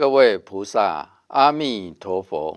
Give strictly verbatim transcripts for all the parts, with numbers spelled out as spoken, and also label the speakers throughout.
Speaker 1: 各位菩萨，阿弥陀佛！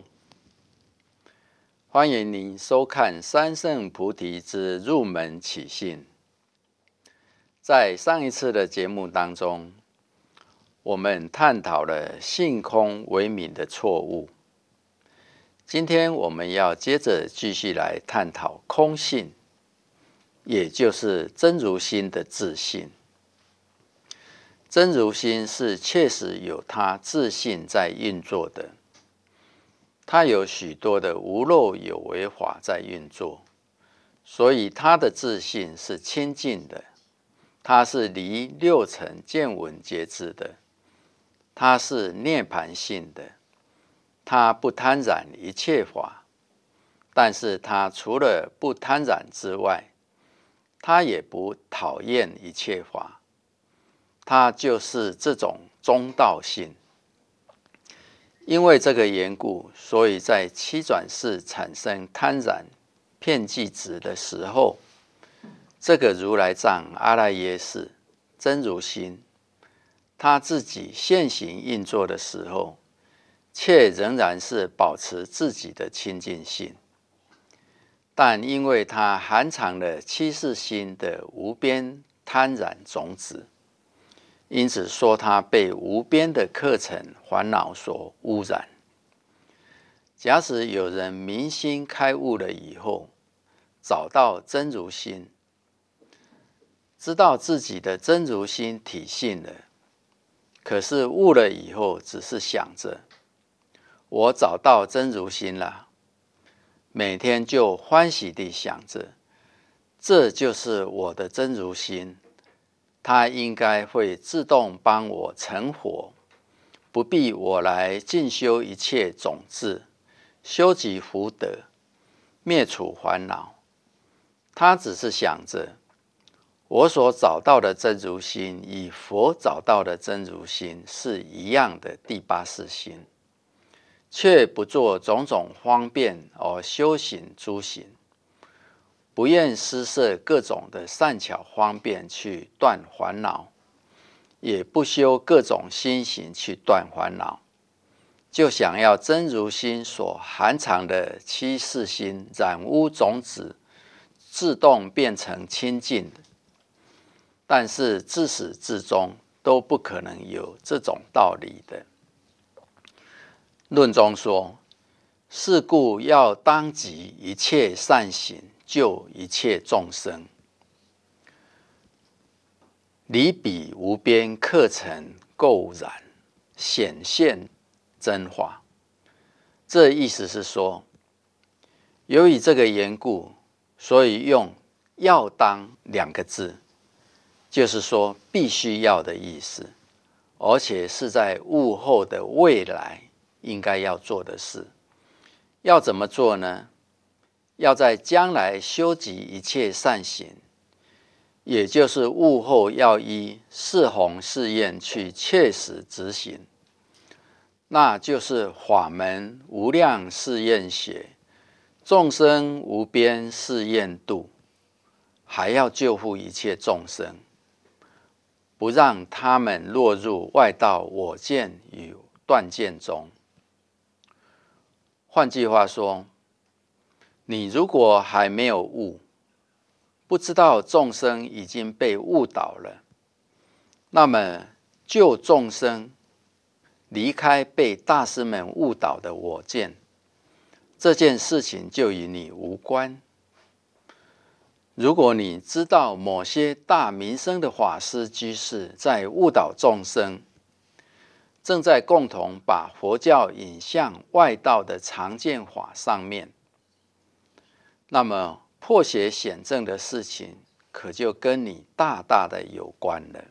Speaker 1: 欢迎您收看三圣菩提之入门起信。在上一次的节目当中，我们探讨了性空为名的错误。今天我们要接着继续来探讨空性，也就是真如心的自性。真如心是确实有它自性在运作的，它有许多的无漏有为法在运作，所以它的自性是清净的，它是离六尘见闻觉知的，它是涅槃性的，它不贪染一切法，但是它除了不贪染之外，它也不讨厌一切法。它就是这种中道性。因为这个缘故，所以在七转世产生贪染遍计执的时候，这个如来藏阿赖耶识真如心，他自己现行运作的时候，却仍然是保持自己的清净性。但因为它含藏了七世心的无边贪染种子，因此说它被无边的课程烦恼所污染。假使有人明心开悟了以后，找到真如心，知道自己的真如心体性了，可是悟了以后只是想着我找到真如心了，每天就欢喜地想着这就是我的真如心，它应该会自动帮我成佛，不必我来进修一切种子，修集福德，灭除烦恼。他只是想着我所找到的真如心与佛找到的真如心是一样的第八世心，却不做种种方便而修行诸行，不愿施设各种的善巧方便去断烦恼，也不修各种心行去断烦恼，就想要真如心所含藏的七世心染污种子自动变成清净的。但是自始至终都不可能有这种道理的。论中说，是故要当即一切善行救一切众生，离彼无边课程垢染，显现真法。这意思是说，由于这个缘故，所以用要当两个字，就是说必须要的意思，而且是在悟后的未来应该要做的事。要怎么做呢？要在将来修集一切善行，也就是悟后要依四弘誓愿去切实执行，那就是法门无量誓愿学，众生无边誓愿度，还要救护一切众生，不让他们落入外道我见与断见中。换句话说，你如果还没有悟，不知道众生已经被误导了，那么救众生离开被大师们误导的我见，这件事情就与你无关。如果你知道某些大名声的法师居士在误导众生，正在共同把佛教引向外道的常见法上面，那么破邪显正的事情可就跟你大大的有关了。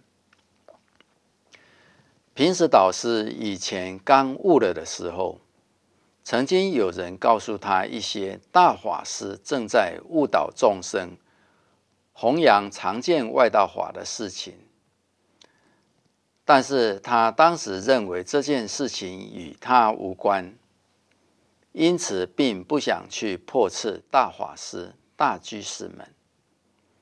Speaker 1: 平时导师以前刚悟了的时候，曾经有人告诉他一些大法师正在误导众生弘扬常见外道法的事情，但是他当时认为这件事情与他无关，因此并不想去破斥大法师、大居士们。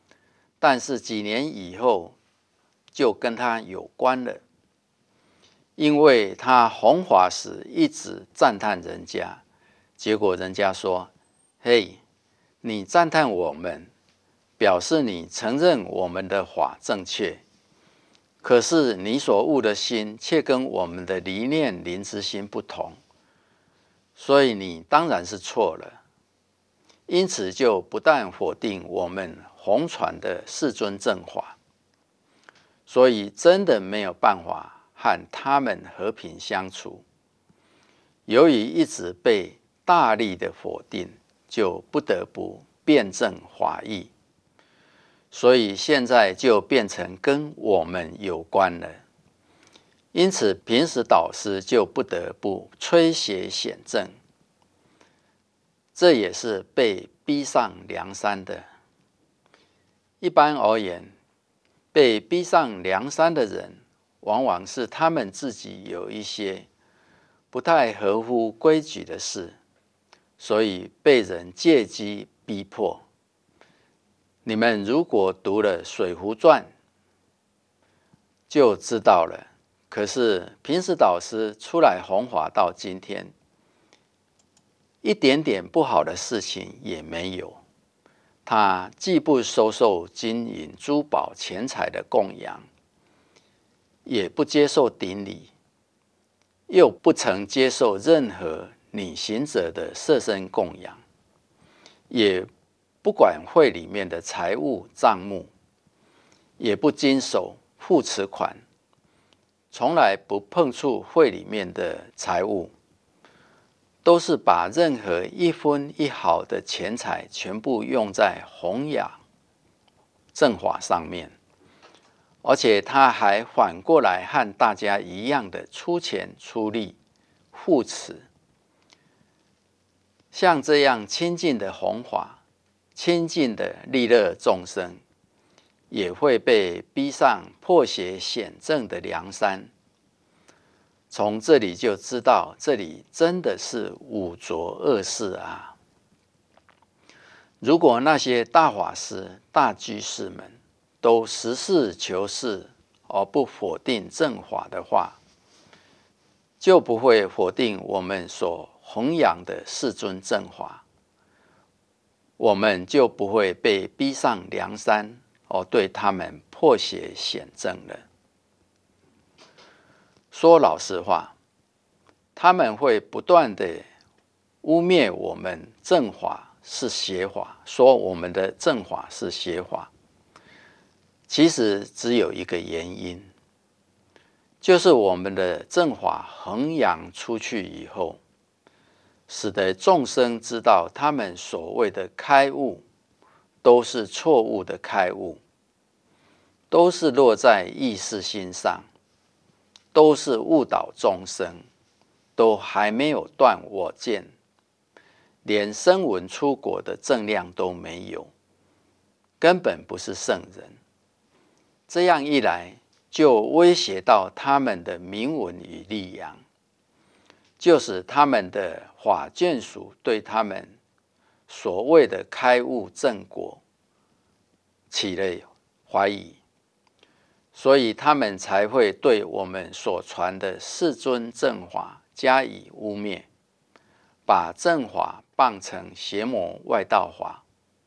Speaker 1: 但是几年以后就跟他有关了， 因为他弘法时一直赞叹人家，结果人家说：“嘿，你赞叹我们，表示你承认我们的法正确，可是你所悟的心却跟我们的离念灵知心不同，所以你当然是错了。”因此就不但否定我们弘传的世尊正法，所以真的没有办法和他们和平相处。由于一直被大力的否定，就不得不辩证法义，所以现在就变成跟我们有关了。因此平时导师就不得不吹写显正，这也是被逼上梁山的。一般而言，被逼上梁山的人，往往是他们自己有一些不太合乎规矩的事，所以被人借机逼迫。你们如果读了《水浒传》，就知道了。可是平时导师出来弘法到今天，一点点不好的事情也没有。他既不收受金银珠宝钱财的供养，也不接受顶礼，又不曾接受任何女行者的色身供养，也不管会里面的财物账目，也不经手付持款，从来不碰触会里面的财物，都是把任何一分一毫的钱财全部用在弘扬正法上面，而且他还反过来和大家一样的出钱出力护持。像这样亲近的弘法，亲近的利乐众生，也会被逼上破邪显正的梁山。从这里就知道，这里真的是五浊恶世啊！如果那些大法师、大居士们都实事求是而不否定正法的话，就不会否定我们所弘扬的世尊正法，我们就不会被逼上梁山而对他们破邪显正了。说老实话，他们会不断的污蔑我们正法是邪法，说我们的正法是邪法。其实只有一个原因，就是我们的正法弘扬出去以后，使得众生知道他们所谓的开悟都是错误的开悟，都是落在意识心上，都是误导众生，都还没有断我见，连声闻出国的正量都没有，根本不是圣人。这样一来，就威胁到他们的名闻与利养，就使他们的法眷属对他们所谓的开悟正果起了怀疑，所以他们才会对我们所传的世尊正法加以污蔑，把正法当成邪魔外道法。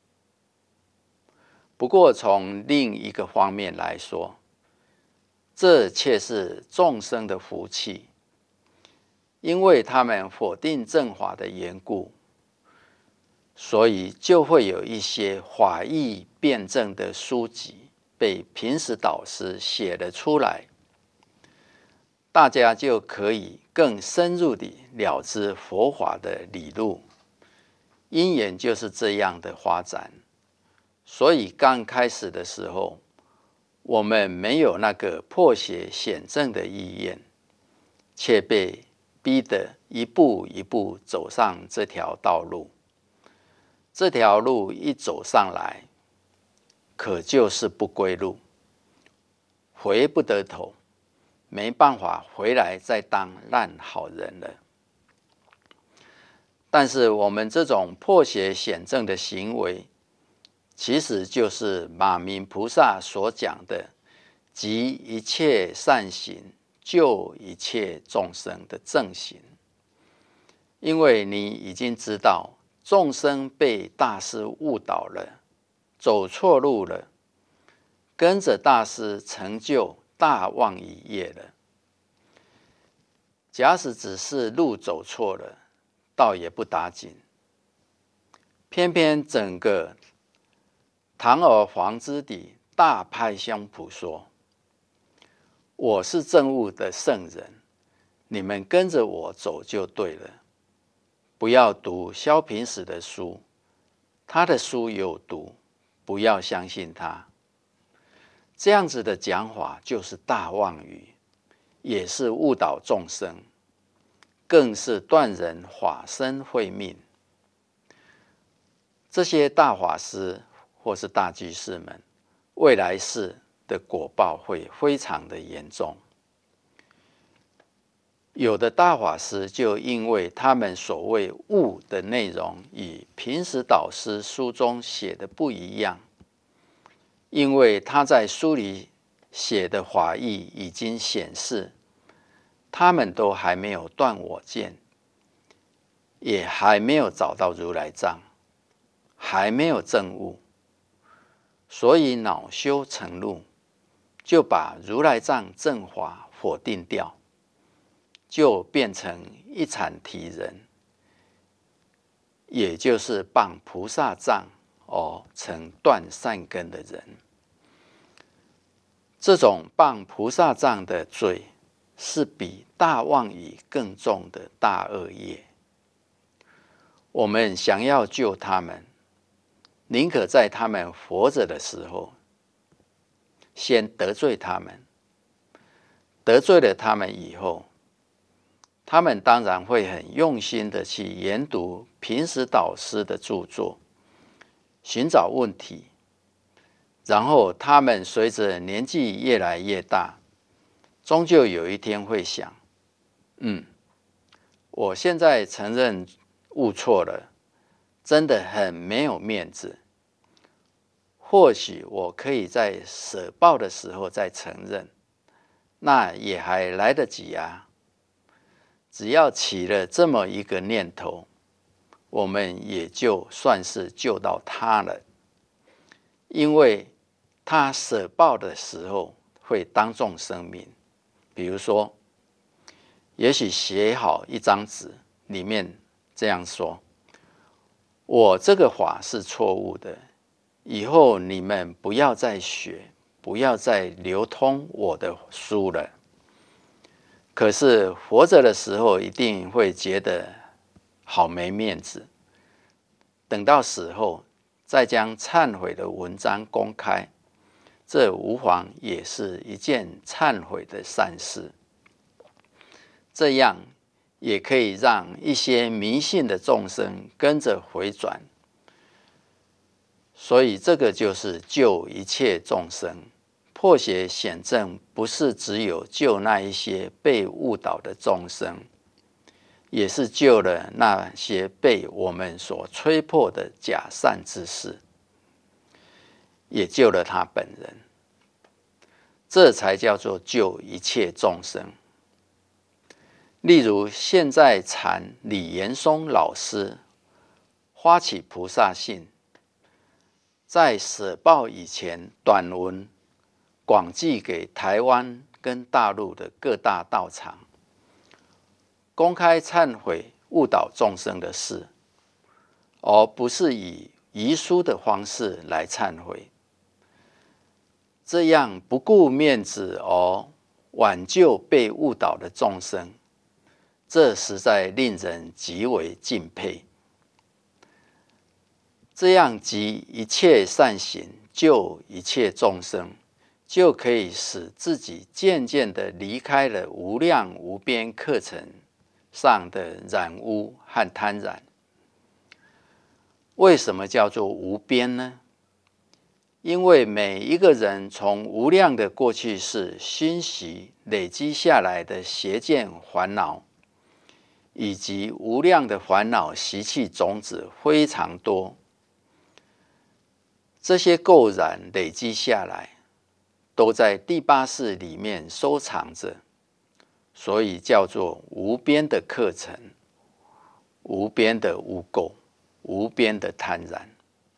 Speaker 1: 不过从另一个方面来说，这却是众生的福气，因为他们否定正法的缘故，所以就会有一些法义辩证的书籍被平时导师写了出来，大家就可以更深入地了知佛法的理路。因缘就是这样的发展，所以刚开始的时候，我们没有那个破邪显正的意愿，却被逼得一步一步走上这条道路。这条路一走上来，可就是不归路，回不得头，没办法回来再当烂好人了。但是我们这种破邪显正的行为，其实就是马明菩萨所讲的集一切善行救一切众生的正行。因为你已经知道众生被大师误导了，走错路了，跟着大师成就大妄语业了。假使只是路走错了，倒也不打紧。偏偏整个堂而皇之地大拍胸脯说：“我是证悟的圣人，你们跟着我走就对了。不要读萧平史的书，他的书有毒，不要相信他。”这样子的讲法就是大妄语，也是误导众生，更是断人法身慧命。这些大法师或是大居士们，未来世的果报会非常的严重。有的大法师就因为他们所谓悟的内容与平时导师书中写的不一样，因为他在书里写的法义已经显示，他们都还没有断我见，也还没有找到如来藏，还没有证悟，所以恼羞成怒，就把如来藏正法否定掉，就变成一阐提人，也就是谤菩萨藏而成断善根的人。这种谤菩萨藏的罪，是比大妄语更重的大恶业。我们想要救他们，宁可在他们活着的时候，先得罪他们。得罪了他们以后，他们当然会很用心的去研读平时导师的著作，寻找问题。然后他们随着年纪越来越大，终究有一天会想，嗯，我现在承认误错了，真的很没有面子。或许我可以在舍报的时候再承认，那也还来得及啊。只要起了这么一个念头，我们也就算是救到他了。因为他舍报的时候会当众声明，比如说，也许写好一张纸，里面这样说：我这个法是错误的，以后你们不要再学，不要再流通我的书了。可是活着的时候一定会觉得好没面子，等到死后再将忏悔的文章公开，这无妨也是一件忏悔的善事。这样也可以让一些迷信的众生跟着回转。所以这个就是救一切众生。破邪显正不是只有救那一些被误导的众生，也是救了那些被我们所吹破的假善之事，也救了他本人。这才叫做救一切众生。例如现在禅李延松老师发起菩萨信，在舍报以前短文广寄给台湾跟大陆的各大道场，公开忏悔误导众生的事，而不是以遗书的方式来忏悔。这样不顾面子而挽救被误导的众生，这实在令人极为敬佩。这样集一切善行，救一切众生，就可以使自己渐渐的离开了无量无边课程上的染污和贪染。为什么叫做无边呢？因为每一个人从无量的过去世熏习累积下来的邪见烦恼，以及无量的烦恼习气种子非常多，这些垢染累积下来，都在第八识里面收藏着， 所以叫做无边的课程，无边的污垢，无边的贪婪。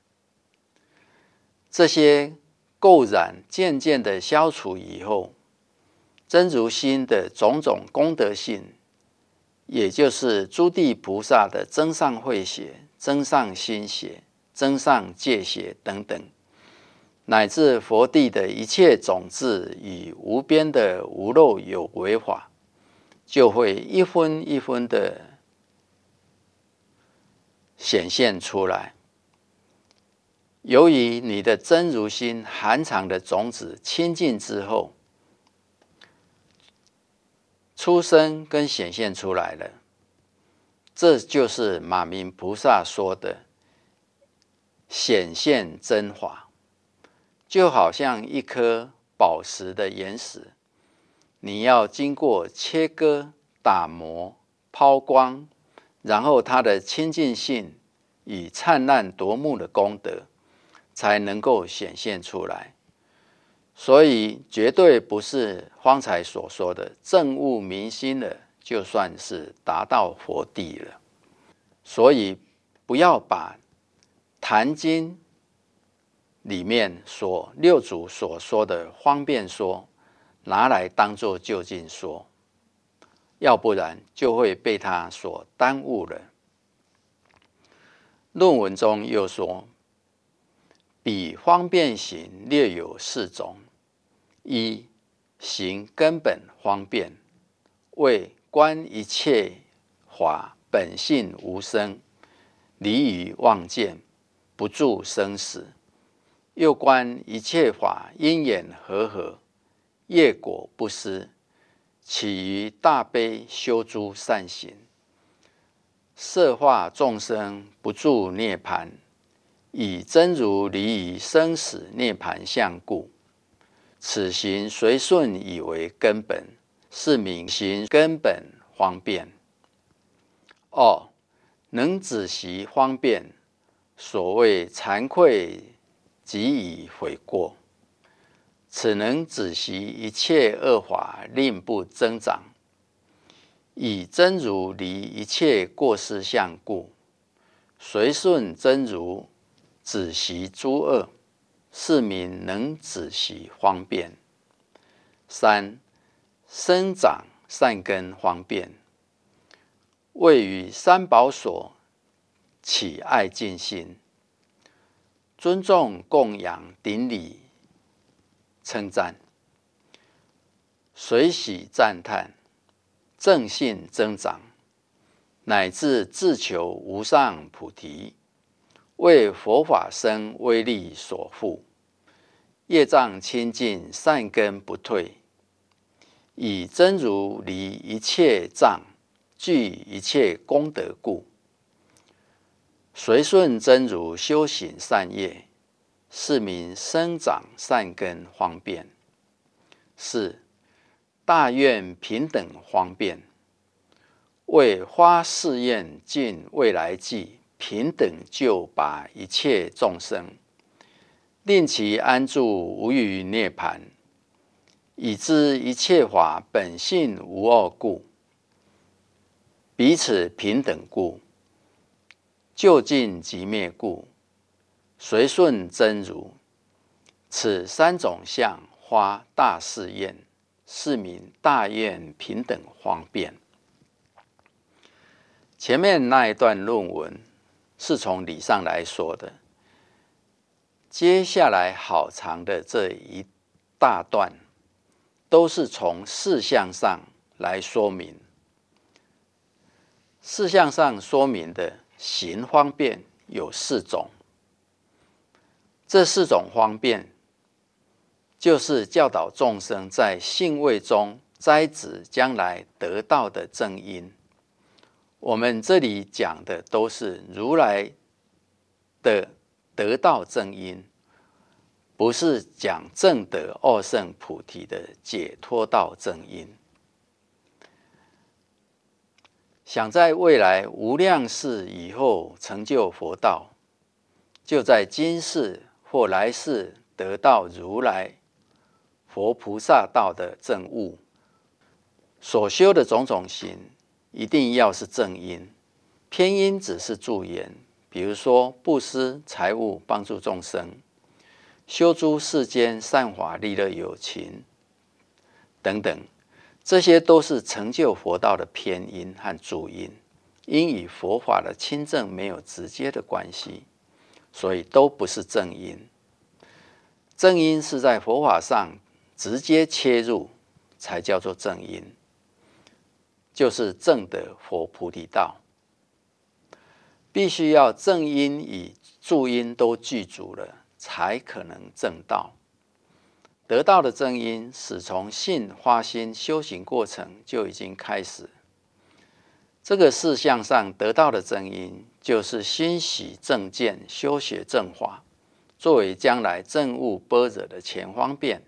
Speaker 1: 这些垢染渐渐的消除以后，真如心的种种功德性，也就是诸地菩萨的增上慧血、增上心血、增上戒血等等，乃至佛地的一切种子与无边的无漏有为法，就会一分一分的显现出来。由于你的真如心含藏的种子清净之后，出生跟显现出来了，这就是马明菩萨说的显现真法。就好像一颗宝石的岩石，你要经过切割、打磨、抛光，然后它的清净性与灿烂夺目的功德才能够显现出来。所以绝对不是方才所说的证悟明心了，就算是达到佛地了。所以不要把坛经里面所六祖所说的方便说拿来当作究竟说，要不然就会被他所耽误了。论文中又说，彼方便行略有四种：一、行根本方便，为观一切法本性无生，离于妄见，不住生死；又观一切法因缘和合，业果不失，起于大悲修诸善行，摄化众生不住涅槃，以真如离于生死涅槃相故。此行随顺以为根本，是名行根本方便。二、能止息方便，所谓惭愧即以悔过。此能止息一切恶法，令不增长，以真如离一切过失相故，随顺真如止息诸恶，是名能止息方便。三、生长善根方便，为于三宝所起爱敬心，尊重供养顶礼称赞，随喜赞叹，正信增长，乃至自求无上菩提，为佛法生威力所护，业障清净，善根不退，以真如离一切障，具一切功德故，随顺真如修行善业，是名生长善根方便。四、大愿平等方便，为发誓愿尽未来际，平等救拔一切众生，令其安住无余涅槃，以知一切法本性无二故，彼此平等故，究竟即灭故，随顺真如，此三种相发大誓愿，是名大愿平等方便。前面那一段论文是从理上来说的，接下来好长的这一大段都是从事项上来说明。事项上说明的行方便有四种，这四种方便就是教导众生在性位中栽植将来得到的正因。我们这里讲的都是如来的得道正因，不是讲正得二圣菩提的解脱道正因。想在未来无量世以后成就佛道，就在今世或来世得到如来佛菩萨道的正悟。 所修的种种行，一定要是正因，偏因只是助缘。比如说布施、财物、帮助众生，修诸世间善法、利乐有情等等，这些都是成就佛道的偏因和助因，因与佛法的亲证没有直接的关系，所以都不是正因。正因是在佛法上直接切入，才叫做正因，就是正的佛菩提道。必须要正因与助因都具足了，才可能正道。得道的正因，始从信发心修行过程就已经开始。这个事项上得到的正因，就是欣喜正见、修学正法，作为将来证悟般若的前方便。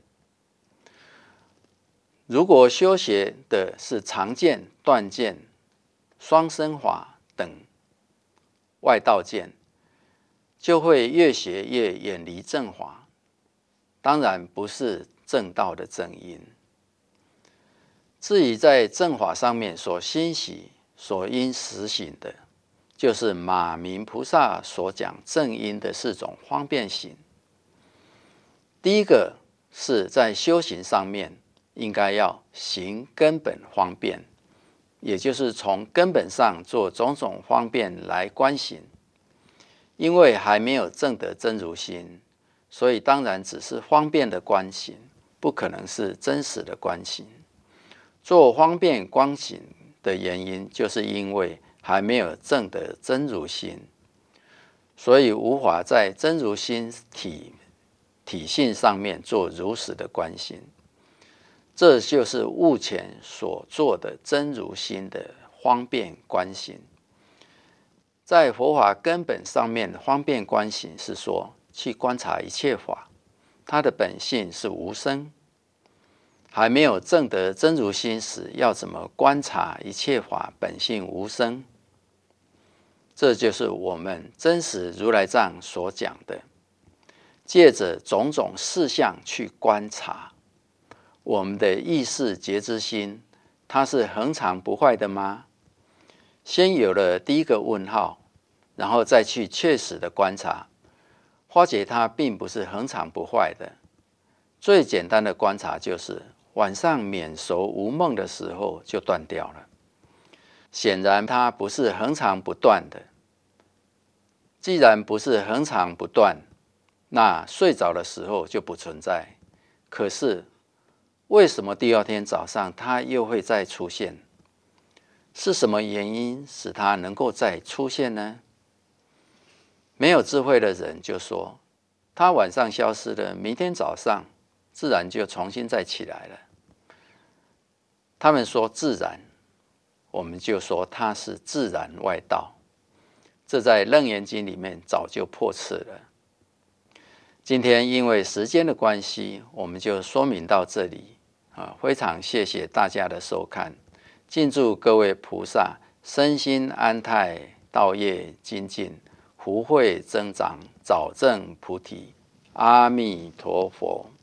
Speaker 1: 如果修学的是常见、断见、双生法等外道见，就会越学越远离正法，当然不是正道的正因。至于在正法上面所欣喜、所应实行的，就是马明菩萨所讲正因的四种方便行。第一个是在修行上面，应该要行根本方便，也就是从根本上做种种方便来观行。因为还没有证得真如心，所以当然只是方便的观行，不可能是真实的观行。做方便观行的原因，就是因为还没有证得真如心，所以无法在真如心体体性上面做如实的观行。这就是悟前所做的真如心的方便观行。在佛法根本上面的方便观行是说，去观察一切法，它的本性是无生。还没有证得真如心时，要怎么观察一切法本性无生？这就是我们真实如来藏所讲的，借着种种事项去观察我们的意识觉知心，它是恒常不坏的吗？先有了第一个问号，然后再去确实的观察，发觉它并不是恒常不坏的。最简单的观察就是晚上眠熟无梦的时候就断掉了，显然它不是恒常不断的。既然不是恒常不断，那睡着的时候就不存在。可是为什么第二天早上它又会再出现？是什么原因使它能够再出现呢？没有智慧的人就说，它晚上消失了，明天早上自然就重新再起来了。他们说自然，我们就说它是自然外道。这在《楞严经》里面早就破斥了。今天因为时间的关系，我们就说明到这里啊，非常谢谢大家的收看，敬祝各位菩萨身心安泰，道业精进，福慧增长，早证菩提。阿弥陀佛。